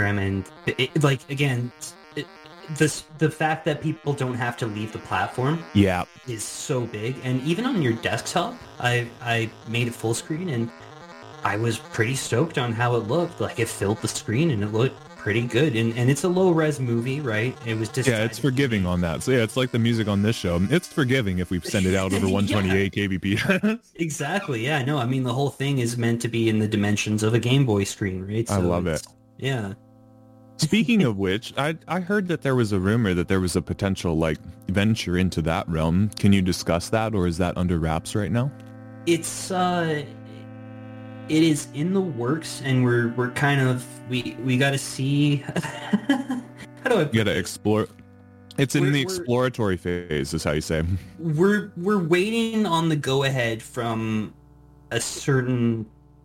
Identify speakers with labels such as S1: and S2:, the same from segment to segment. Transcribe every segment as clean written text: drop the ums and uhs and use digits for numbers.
S1: and like again, the fact that people don't have to leave the platform
S2: Yeah.
S1: is so big. And even on your desktop, I made it full screen, and I was pretty stoked on how it looked. Like, it filled the screen and it looked pretty good. And it's a low res movie, right? It was just
S2: Yeah, it's forgiving on that. So yeah, it's like the music on this show. It's forgiving if we send it out over 128 kbps.
S1: Exactly. Yeah. No, I mean, the whole thing is meant to be in the dimensions of a Game Boy screen, right?
S2: I love it.
S1: Yeah.
S2: Speaking of which, I heard that there was a rumor that there was a potential like venture into that realm. Can you discuss that, or is that under wraps right now?
S1: It is in the works, and we're kind of we got to see. How do I?
S2: You got to explore. It's in the exploratory phase, is how you say.
S1: We're waiting on the go ahead from a certain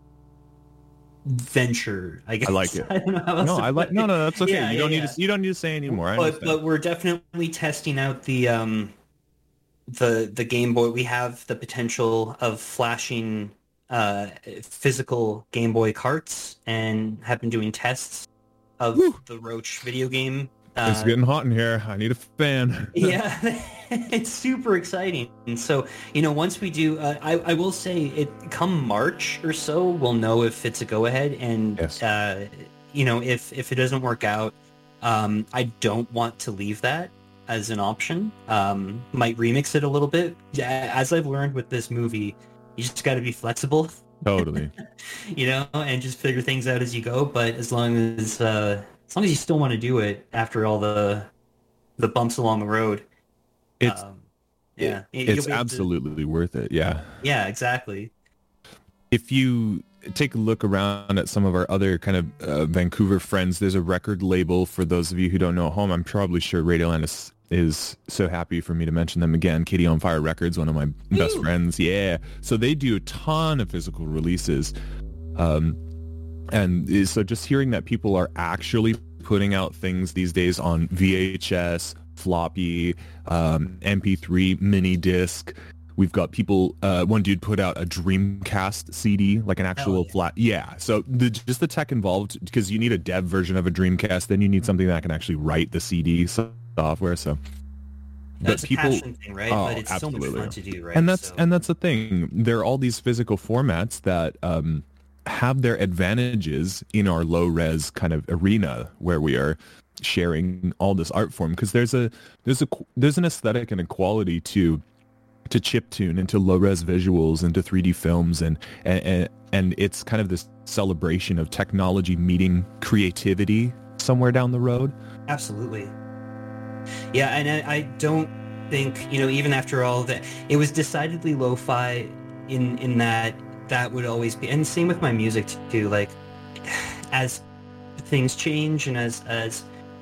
S1: venture, I guess.
S2: I like it.
S1: I don't know how else
S2: No, no, that's okay.
S1: Yeah,
S2: you don't need to say anymore.
S1: But we're definitely testing out the Game Boy. We have the potential of flashing physical Game Boy carts, and have been doing tests of the Roach video game.
S2: It's getting hot in here. I need a fan.
S1: Yeah, it's super exciting. And so, once we do, I will say it come March or so, we'll know if it's a go ahead. And,
S2: yes.
S1: If it doesn't work out, I don't want to leave that as an option. Might remix it a little bit. As I've learned with this movie, you just got to be flexible.
S2: Totally.
S1: And just figure things out as you go. But as long as you still want to do it after all the bumps along the road,
S2: it's absolutely worth it. Yeah.
S1: Yeah, exactly.
S2: If you take a look around at some of our other kind of Vancouver friends, there's a record label. For those of you who don't know at home, I'm probably sure Radioland is so happy for me to mention them again. Katie on Fire Records, one of my best friends. Yeah. So they do a ton of physical releases. And so just hearing that people are actually putting out things these days on VHS, floppy, MP3, mini disc. We've got people, one dude put out a Dreamcast CD, like an actual flat. Yeah. So just the tech involved, because you need a dev version of a Dreamcast, then you need something that can actually write the CD software. So
S1: that's a passion thing, right?
S2: Oh,
S1: but it's
S2: absolutely.
S1: so much fun to do, right?
S2: And that's the thing. There are all these physical formats that have their advantages in our low res kind of arena where we are sharing all this art form, because there's an aesthetic and a quality to chiptune and to low res visuals and to 3D films, and it's kind of this celebration of technology meeting creativity somewhere down the road.
S1: Absolutely. Yeah, and I don't think, even after all that, it was decidedly lo-fi in that would always be, and same with my music too. Like, as things change and as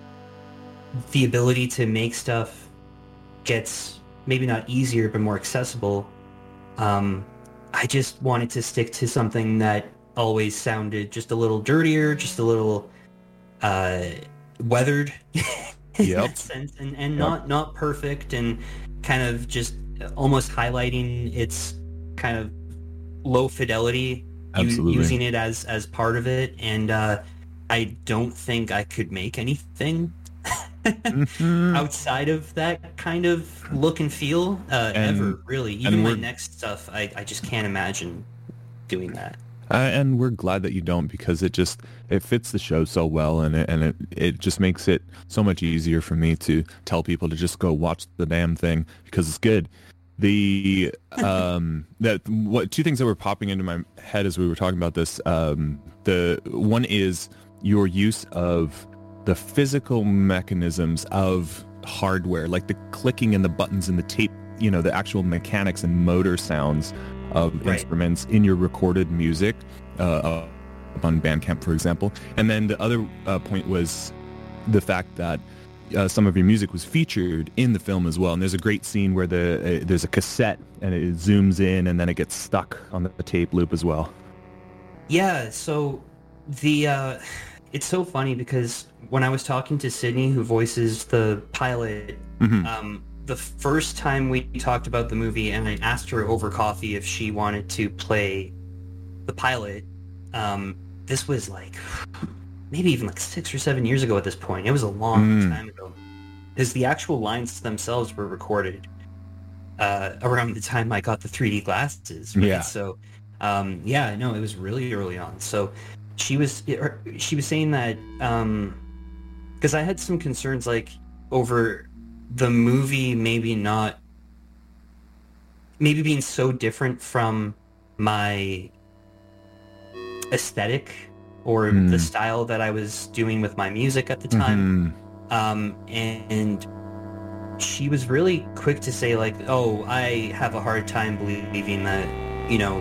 S1: the ability to make stuff gets maybe not easier but more accessible, I just wanted to stick to something that always sounded just a little dirtier, just a little weathered in that sense, and not perfect, and kind of just almost highlighting its kind of low fidelity, using it as part of it. And I don't think I could make anything outside of that kind of look and feel ever, really. Even my next stuff, I just can't imagine doing that.
S2: And we're glad that you don't, because it fits the show so well, and it just makes it so much easier for me to tell people to just go watch the damn thing because it's good. Two things that were popping into my head as we were talking about this. The one is your use of the physical mechanisms of hardware, like the clicking and the buttons and the tape, the actual mechanics and motor sounds of instruments in your recorded music on Bandcamp, for example. And then the other point was the fact that some of your music was featured in the film as well. And there's a great scene where there's a cassette and it zooms in and then it gets stuck on the tape loop as well.
S1: Yeah, so it's so funny because when I was talking to Sydney, who voices the pilot, the first time we talked about the movie, and I asked her over coffee if she wanted to play the pilot, this was like maybe even like 6 or 7 years ago at this point. It was a long time ago. Because the actual lines themselves were recorded around the time I got the 3D glasses. Right?
S2: Yeah.
S1: So, yeah, no, it was really early on. So she was saying that because I had some concerns like over the movie maybe being so different from my aesthetic or the style that I was doing with my music at the time. And she was really quick to say like, oh, I have a hard time believing that, you know,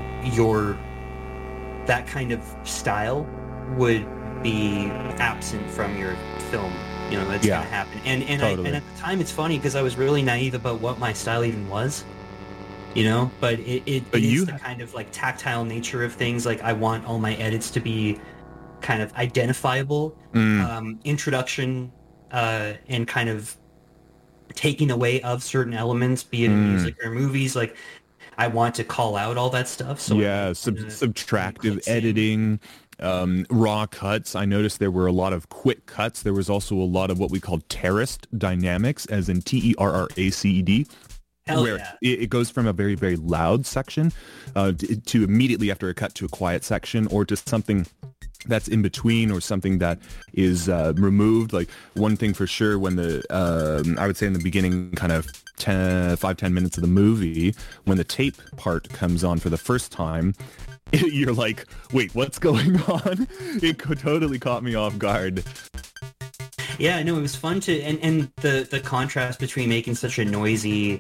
S1: that kind of style would be absent from your film. You know, that's going to happen. And
S2: totally.
S1: And at the time, it's funny because I was really naive about what my style even was. You know, but it is the kind of like tactile nature of things. Like I want all my edits to be kind of identifiable, introduction, and kind of taking away of certain elements, be it in music or movies. Like I want to call out all that stuff. So
S2: yeah, subtractive editing, raw cuts. I noticed there were a lot of quick cuts. There was also a lot of what we call terraced dynamics, as in TERRACED. Where it goes from a very, very loud section to immediately after a cut to a quiet section, or to something that's in between, or something that is removed. Like one thing for sure, when I would say in the beginning, kind of 5-10 minutes of the movie, when the tape part comes on for the first time, you're like, wait, what's going on? It totally caught me off guard.
S1: Yeah, no, it was fun to, and the contrast between making such a noisy,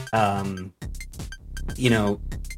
S1: you know,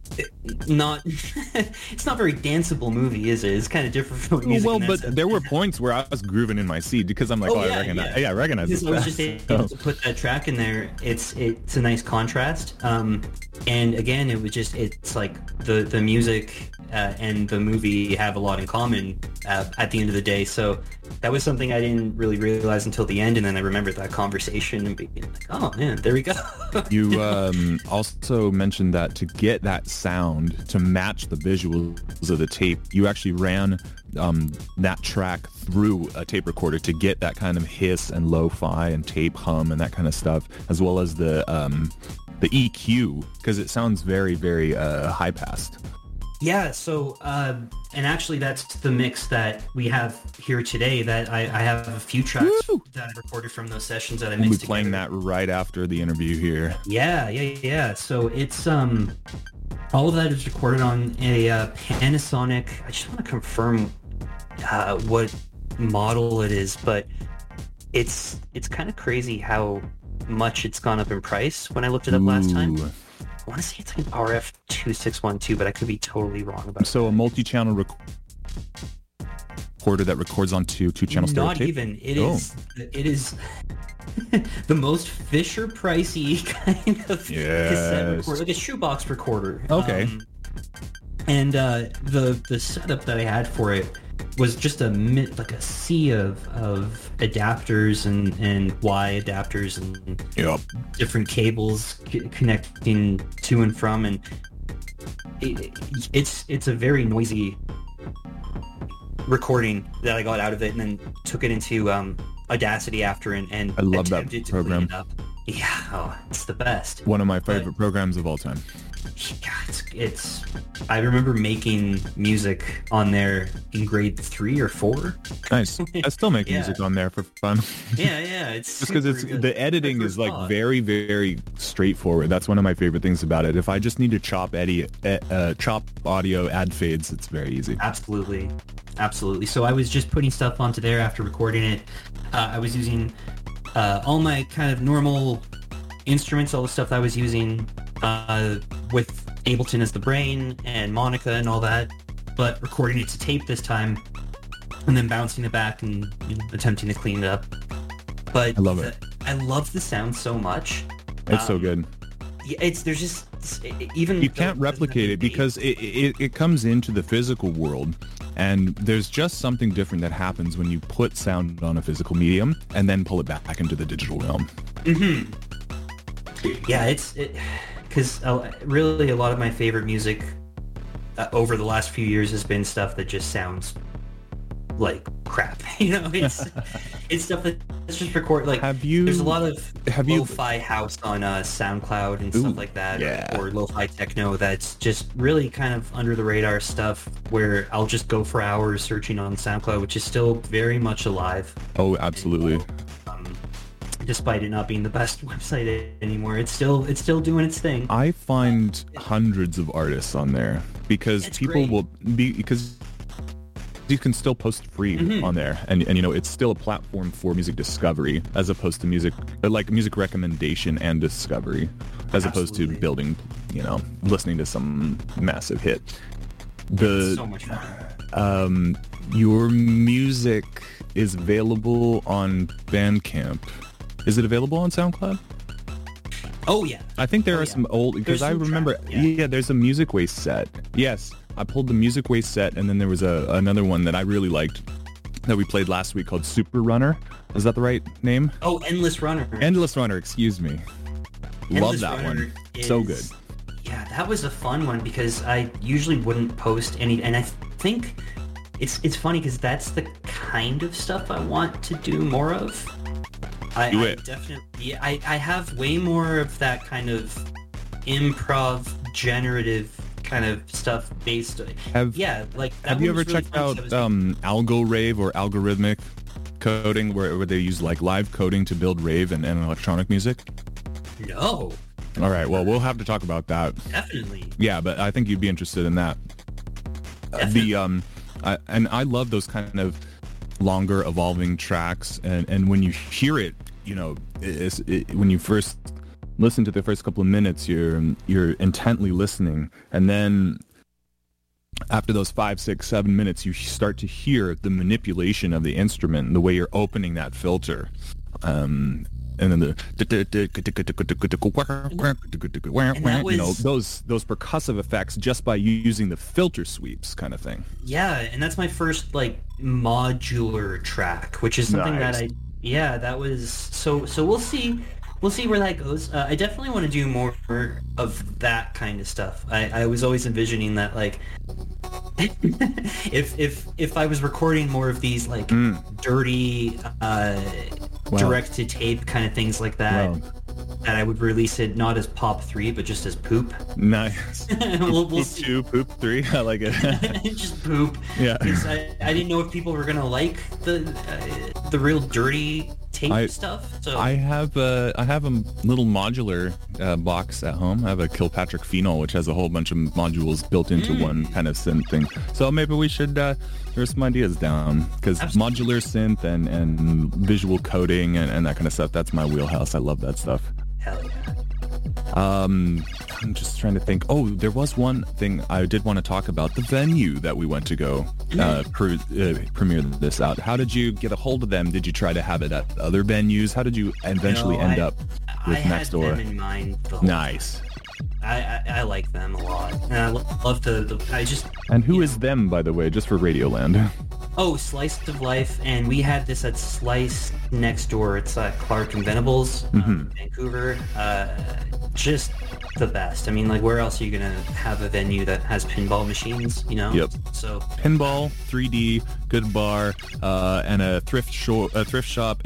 S1: it's not very danceable movie, is it? It's kind of different from music.
S2: Well, but there were points where I was grooving in my seat because I'm like, I recognize this.
S1: I was just able to put that track in there. It's a nice contrast. And again, it's like the music and the movie have a lot in common at the end of the day. So that was something I didn't really realize until the end, and then I remembered that conversation and being like, oh man, there we go.
S2: You also mentioned that to get that sound to match the visuals of the tape, you actually ran that track through a tape recorder to get that kind of hiss and lo-fi and tape hum and that kind of stuff, as well as the EQ, because it sounds very, very high-passed.
S1: Yeah, so, and actually that's the mix that we have here today, that I have a few tracks that I recorded from those sessions that I mixed together.
S2: We'll be playing that right after the interview here.
S1: Yeah. So it's, all of that is recorded on a Panasonic. I just want to confirm what model it is, but it's kind of crazy how much it's gone up in price when I looked it up last time. I want to say it's like an RF2612, but I could be totally wrong about it.
S2: So a multi-channel recorder that records onto two-channel stereo tape?
S1: Not even. It is the most Fisher-pricey kind of cassette recorder, like a shoebox recorder.
S2: Okay.
S1: And the setup that I had for it was just a sea of adapters and Y adapters and different cables connecting to and from, and it's a very noisy recording that I got out of it, and then took it into Audacity after and
S2: I love that program.
S1: Clean it up. Yeah, it's the best.
S2: One of my favorite programs of all time.
S1: Yeah, it's I remember making music on there in grade 3 or 4.
S2: Nice. I still make music on there for fun.
S1: Yeah, it's
S2: just because the editing is like very, very straightforward. That's one of my favorite things about it. If I just need to chop audio, add fades, it's very easy.
S1: Absolutely. So I was just putting stuff onto there after recording it. I was using all my kind of normal instruments, all the stuff I was using with Ableton as the brain and Monica and all that, but recording it to tape this time and then bouncing it back and attempting to clean it up. But
S2: I love it.
S1: I love the sound so much.
S2: It's so good.
S1: There's just even
S2: you can't replicate it because it comes into the physical world, and there's just something different that happens when you put sound on a physical medium and then pull it back into the digital realm.
S1: Mm-hmm. Yeah, because really a lot of my favorite music over the last few years has been stuff that just sounds like crap. It's stuff that's just record. Like, there's a lot of lo-fi house on SoundCloud and stuff like that, or lo-fi techno that's just really kind of under the radar stuff where I'll just go for hours searching on SoundCloud, which is still very much alive.
S2: Oh, absolutely.
S1: Despite it not being the best website anymore, it's still doing its thing.
S2: I find hundreds of artists on there because because you can still post free on there, and it's still a platform for music discovery as opposed to music recommendation and discovery, as opposed to building, listening to some massive hit.
S1: It's so much fun.
S2: Your music is available on Bandcamp. Is it available on SoundCloud?
S1: Oh yeah.
S2: I think there are some old, because I remember, there's a Music Waste set. Yes, I pulled the Music Waste set, and then there was another one that I really liked that we played last week called Super Runner. Is that the right name?
S1: Oh, Endless Runner.
S2: Endless Runner, excuse me. Love that one. So good.
S1: Yeah, that was a fun one because I usually wouldn't post any, and I think it's funny because that's the kind of stuff I want to do more of. I definitely, I have way more of that kind of improv, generative kind of stuff based. Have you ever checked out
S2: Algo Rave or algorithmic coding, where they use like live coding to build rave and electronic music?
S1: No.
S2: All right, well, we'll have to talk about that.
S1: Definitely.
S2: Yeah, but I think you'd be interested in that. I love those kind of longer evolving tracks, and when you hear it, when you first listen to the first couple of minutes, you're intently listening, and then after those 5, 6, 7 minutes, you start to hear the manipulation of the instrument and the way you're opening that filter. And then those percussive effects just by using the filter sweeps kind of thing.
S1: Yeah, and that's my first like modular track, which is something that was so we'll see where that goes. I definitely want to do more of that kind of stuff. I was always envisioning that, like, if I was recording more of these like dirty direct to tape kind of things like that, that I would release it not as Pop 3 but just as Poop.
S2: Nice.
S1: we'll
S2: Poop
S1: see.
S2: 2, Poop 3. I like it.
S1: Just Poop.
S2: Yeah.
S1: I didn't know if people were gonna like the real dirty tape stuff. So
S2: I have a little modular box at home. I have a Kilpatrick Phenol, which has a whole bunch of modules built into one kind of synth thing. So maybe we should there's some ideas down, because modular synth and visual coding and that kind of stuff, that's my wheelhouse. I love that stuff.
S1: Hell yeah.
S2: I'm just trying to think. Oh, there was one thing I did want to talk about, the venue that we went to go premiere this out. How did you get a hold of them? Did you try to have it at other venues? How did you eventually end up with Nextdoor?
S1: I had them in mind the whole
S2: Nice.
S1: time. I like them a lot, and I love
S2: And who is them, by the way, just for Radioland?
S1: Oh, Slice of Life, and we had this at Slice next door. It's Clark and Venables, Vancouver. Just the best. I mean, like, where else are you gonna have a venue that has pinball machines?
S2: Yep.
S1: So
S2: pinball, 3D, good bar, and a thrift shop,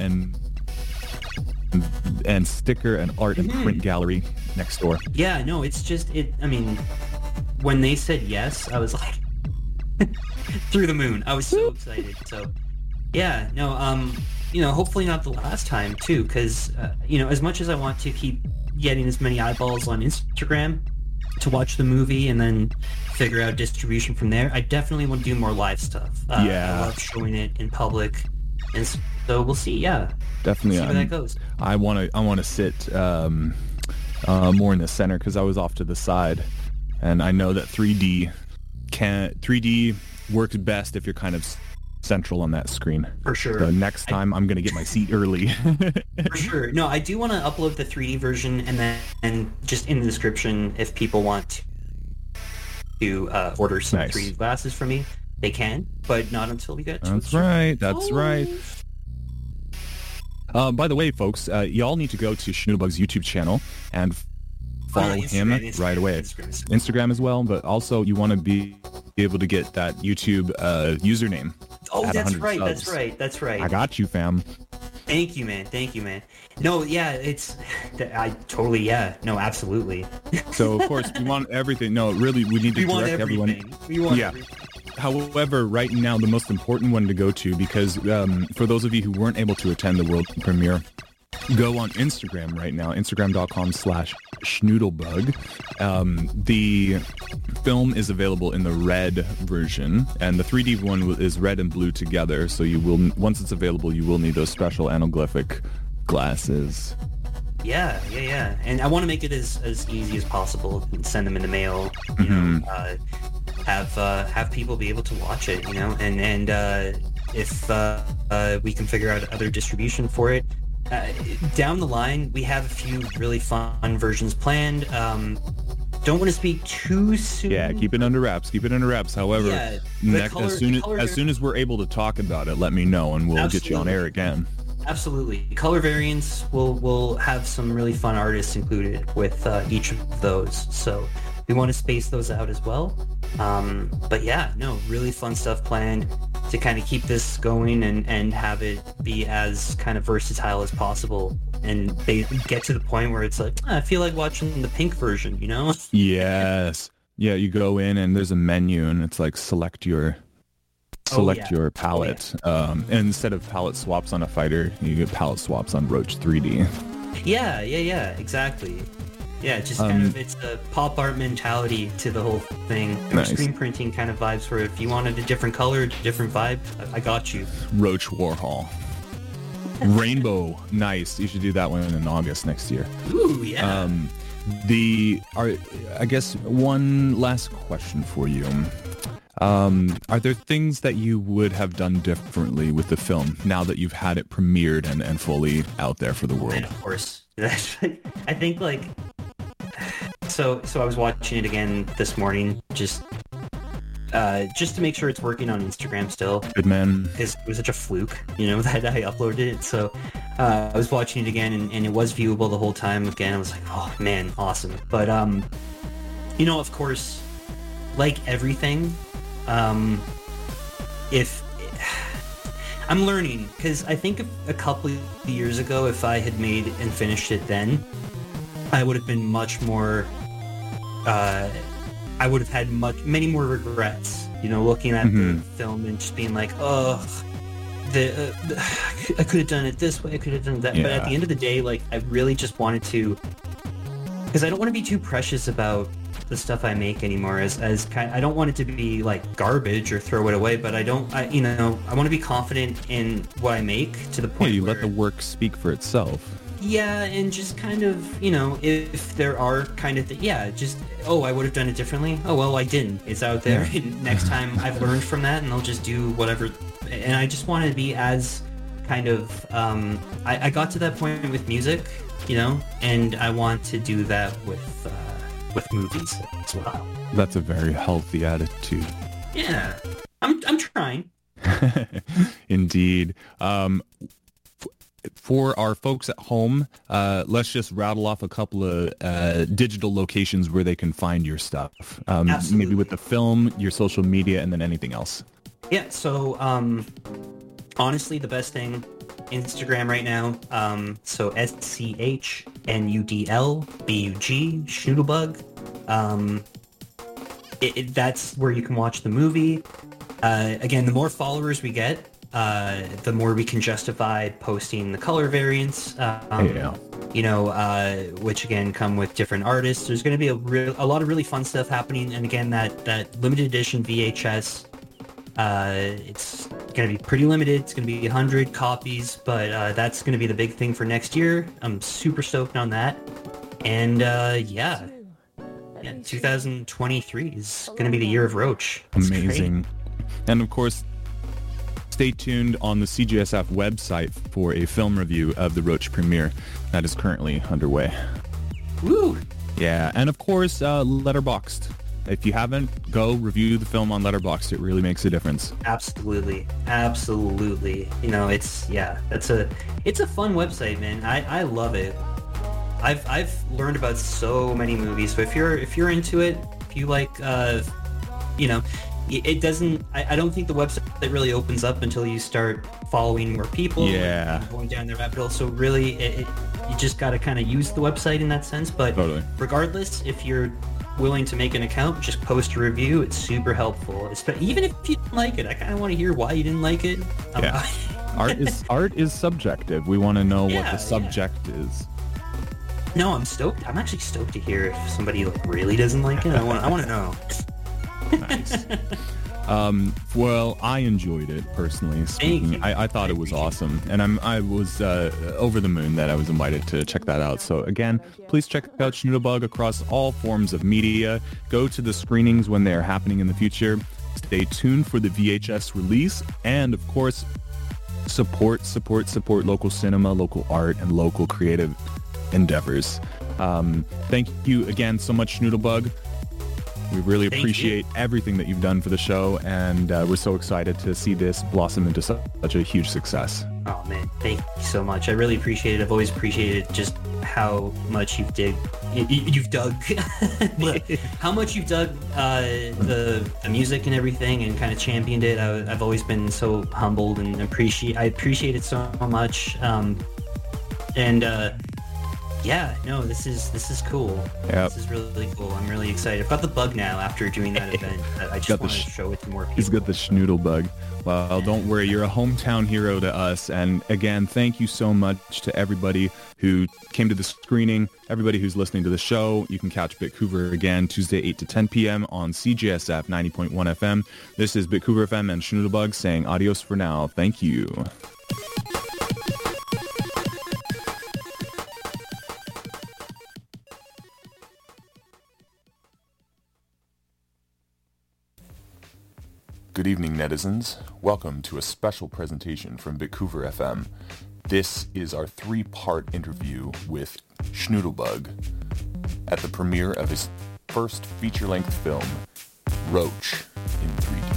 S2: and sticker and art and print gallery next door.
S1: Yeah, no, it's just it. I mean, when they said yes, I was like through the moon. I was so excited. So yeah, no, hopefully not the last time too, because as much as I want to keep getting as many eyeballs on Instagram to watch the movie and then figure out distribution from there, I definitely want to do more live stuff. I love showing it in public, and so we'll see. Yeah,
S2: definitely.
S1: See where that goes.
S2: I want to sit more in the center, because I was off to the side, and I know that 3D works best if you're kind of central on that screen.
S1: For sure.
S2: The next time I'm going to get my seat early.
S1: For sure. No, I do want to upload the 3D version, and just in the description, if people want to order some 3D glasses from me, they can, but not until we get to
S2: That's right. By the way, folks, y'all need to go to Schnoodlebug's YouTube channel and follow him right away. Instagram as well, but also you want to be able to get that YouTube username.
S1: Oh,
S2: at
S1: that's
S2: 100
S1: right.
S2: subs.
S1: That's right. That's right.
S2: I got you, fam.
S1: Thank you, man. Thank you, man. No, yeah, I totally, yeah. No, absolutely.
S2: So, of course, we want everything. No, really, we need to direct everyone.
S1: We want
S2: Yeah.
S1: everything.
S2: However, right now, the most important one to go to, because for those of you who weren't able to attend the world premiere, go on Instagram right now, instagram.com/schnoodlebug. The film is available in the red version, and the 3D one is red and blue together, so you will, once it's available, you will need those special anaglyphic glasses.
S1: Yeah. And I want to make it as easy as possible and send them in the mail, you know, have people be able to watch it, you know, and if we can figure out other distribution for it, down the line, we have a few really fun versions planned. Don't want to speak too soon.
S2: Yeah, keep it under wraps. However, as soon as we're able to talk about it, let me know and we'll get you on air again.
S1: Absolutely. Color variants will have some really fun artists included with each of those. So we want to space those out as well. But yeah, no, really fun stuff planned to kind of keep this going and have it be as kind of versatile as possible. And they get to the point where it's like, I feel like watching the Pink version, you know?
S2: Yes. Yeah, you go in and there's a menu and it's like select your palette. And instead of palette swaps on a fighter, you get palette swaps on Roach 3D.
S1: Yeah, exactly. Yeah, just kind of, it's a pop art mentality to the whole thing.
S2: Nice.
S1: Screen printing kind of vibes where if you wanted a different color, different vibe, I got you.
S2: Roach Warhol. Rainbow, nice. You should do that one in August next year.
S1: Ooh, yeah.
S2: I guess one last question for you. Are there things that you would have done differently with the film now that you've had it premiered and fully out there for the world?
S1: And of course, I think like, so I was watching it again this morning, just to make sure it's working on Instagram still.
S2: Good man.
S1: Because it was such a fluke, you know, that I uploaded it. So I was watching it again and it was viewable the whole time. Again, I was like, oh man, awesome. But, you know, of course, like everything, if I'm learning, because I think a couple of years ago, if I had made and finished it then, I would have been much more, I would have had many more regrets, you know, looking at the film and just being like, oh, I could have done it this way, I could have done that. Yeah. But at the end of the day, like, I really just wanted to, because I don't want to be too precious about the stuff I make anymore, as kind, I don't want it to be like garbage or throw it away, but I want to be confident in what I make to the point
S2: you
S1: where,
S2: let the work speak for itself.
S1: Yeah, and just kind of, you know, if there are kind of, I would have done it differently. Oh, well, I didn't. It's out there. Yeah. And next time I've learned from that and I'll just do whatever. And I just want to be as kind of, I got to that point with music, you know, and I want to do that with movies as well.
S2: That's a very healthy attitude.
S1: Yeah, I'm trying.
S2: Indeed. For our folks at home, let's just rattle off a couple of digital locations where they can find your stuff. Maybe with the film, your social media, and then anything else.
S1: Yeah, so honestly, the best thing, Instagram right now. So SCHNUDLBUG, Schnoodlebug. That's where you can watch the movie. Again, the more followers we get, the more we can justify posting the color variants, you know, which again come with different artists. There's going to be a lot of really fun stuff happening, and again, that limited edition VHS, it's going to be pretty limited. It's going to be 100 copies, but that's going to be the big thing for next year. I'm super stoked on that, and 2023 is going to be the year of Roach. That's
S2: amazing. Great. And of course, stay tuned on the CGSF website for a film review of the Roach premiere that is currently underway.
S1: Woo!
S2: Yeah, and of course, Letterboxd. If you haven't, go review the film on Letterboxd. It really makes a difference.
S1: Absolutely. You know, it's a fun website, man. I love it. I've learned about so many movies. So if you're into it, if you like, you know, it doesn't. I don't think the website really opens up until you start following more people.
S2: Yeah.
S1: And going down the rabbit hole. So really, you just got to kind of use the website in that sense. But
S2: Totally.
S1: regardless, if you're willing to make an account, just post a review. It's super helpful. Even if you didn't like it, I kind of want to hear why you didn't like it.
S2: Yeah. Art is subjective. We want to know what the subject is.
S1: No, I'm stoked. I'm actually stoked to hear if somebody really doesn't like it. I want to know.
S2: Nice. Well, I enjoyed it personally speaking. I thought it was awesome, and I was over the moon that I was invited to check that out. So again, please check out Schnoodlebug across all forms of media. Go to the screenings when they are happening in the future. Stay tuned for the VHS release, and of course, support local cinema, local art, and local creative endeavors. Thank you again so much, Schnoodlebug. We really appreciate everything that you've done for the show, and we're so excited to see this blossom into such a huge success.
S1: Oh man, thank you so much. I really appreciate it. I've always appreciated just how much you've dug how much you've dug the music and everything, and kind of championed it. I've always been so humbled, and I appreciate it so much. Yeah, no, this is cool.
S2: Yep.
S1: This is really cool. I'm really excited. I've got the bug now after doing that event. I just want to show it to more people.
S2: He's got the Schnoodlebug. Well, don't worry. You're a hometown hero to us. And again, thank you so much to everybody who came to the screening, everybody who's listening to the show. You can catch Bitcouver again Tuesday 8 to 10 p.m. on CJSF 90.1 FM. This is Bitcouver FM and Schnoodlebug saying adios for now. Thank you. Good evening, netizens. Welcome to a special presentation from Bitcouver FM. This is our 3-part interview with Schnoodlebug at the premiere of his first feature-length film, Roach, in 3D.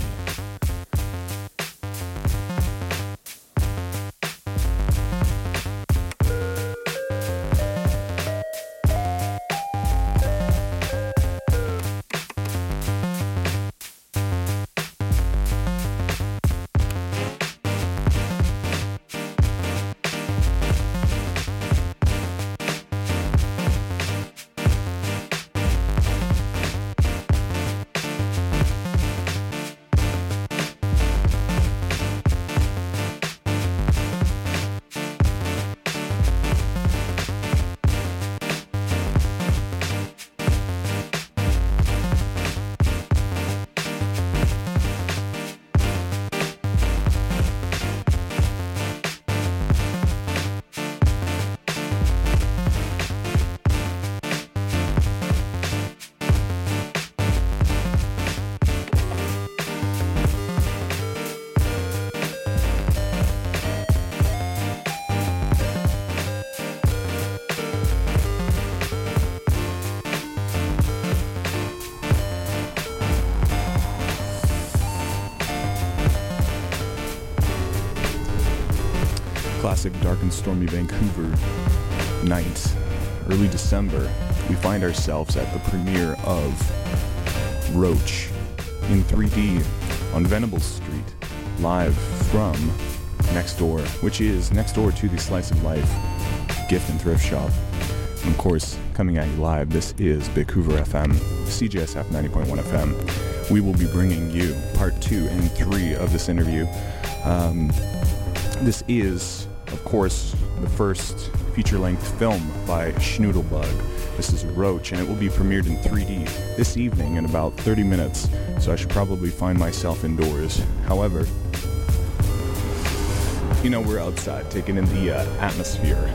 S2: Classic dark and stormy Vancouver night, early December, we find ourselves at the premiere of Roach in 3D on Venables Street, live from next door, which is next door to the Slice of Life gift and thrift shop. And of course, coming at you live, this is Bitcouver FM, CJSF 90.1 FM. We will be bringing you part 2 and 3 of this interview. This is, of course, the first feature-length film by Schnoodlebug. This is Roach, and it will be premiered in 3D this evening in about 30 minutes, so I should probably find myself indoors. However, you know, we're outside, taking in the atmosphere.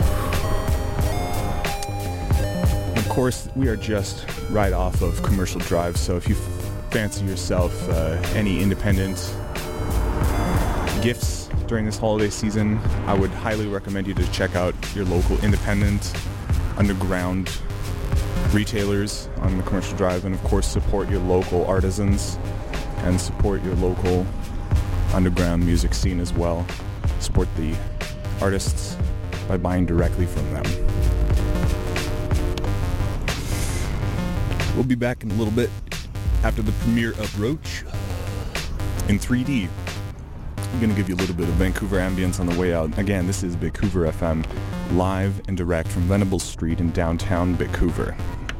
S2: Of course, we are just right off of Commercial Drive, so if you fancy yourself any independent gifts during this holiday season, I would highly recommend you to check out your local independent underground retailers on the Commercial Drive, and of course support your local artisans and support your local underground music scene as well. Support the artists by buying directly from them. We'll be back in a little bit after the premiere of Roach. in 3D. I'm going to give you a little bit of Vancouver ambience on the way out. Again, this is Vancouver FM, live and direct from Venables Street in downtown Vancouver.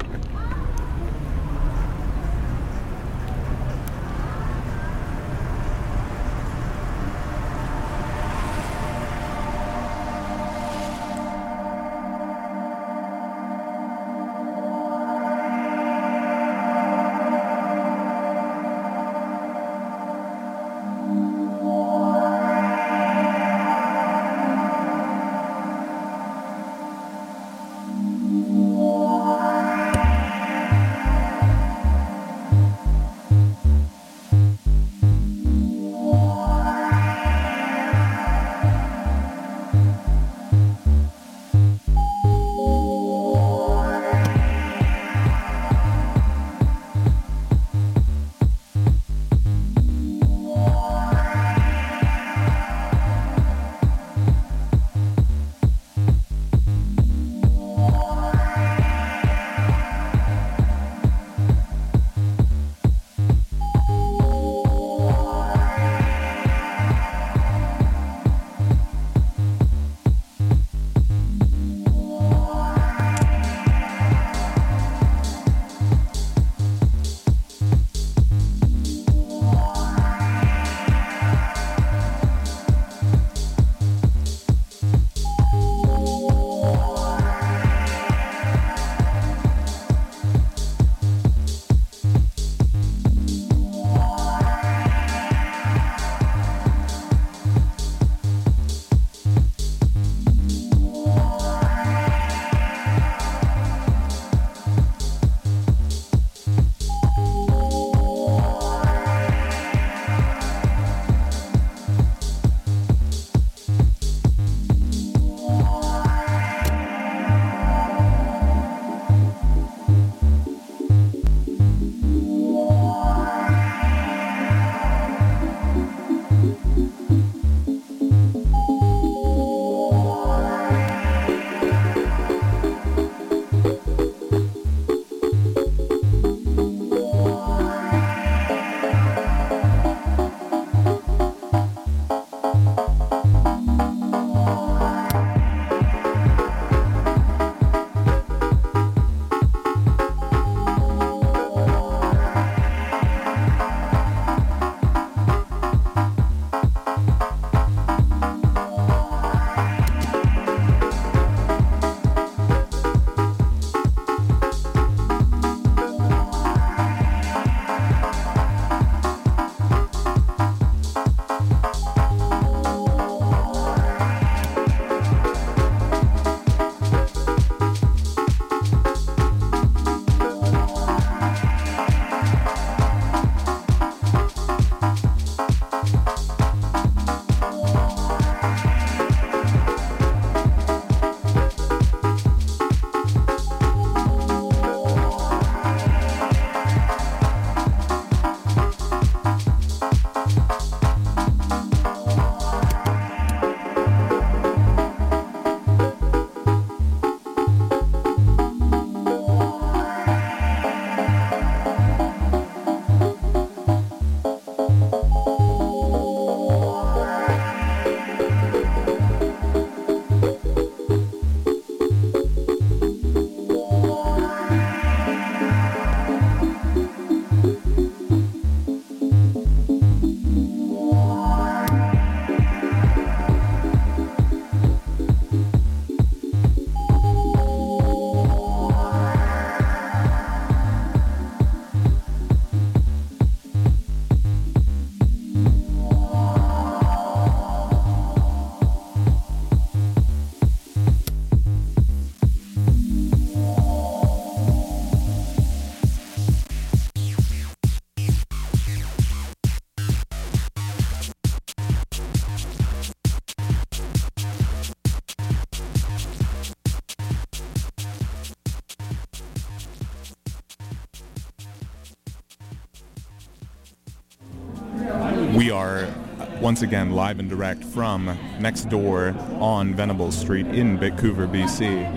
S2: We are once again live and direct from next door on Venables Street in Vancouver, BC.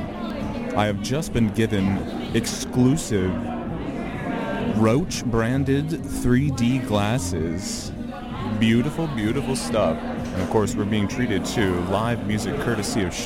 S2: I have just been given exclusive Roach branded 3D glasses Beautiful, beautiful stuff. And of course, we're being treated to live music courtesy of